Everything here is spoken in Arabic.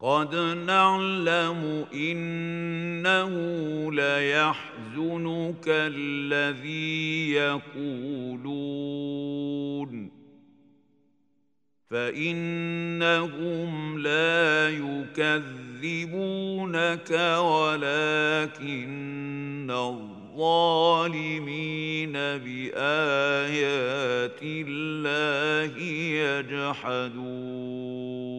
قد نعلم إنه ليحزنك الذي يقولون فإنهم لا يكذبونك ولكن الظالمين بآيات الله يجحدون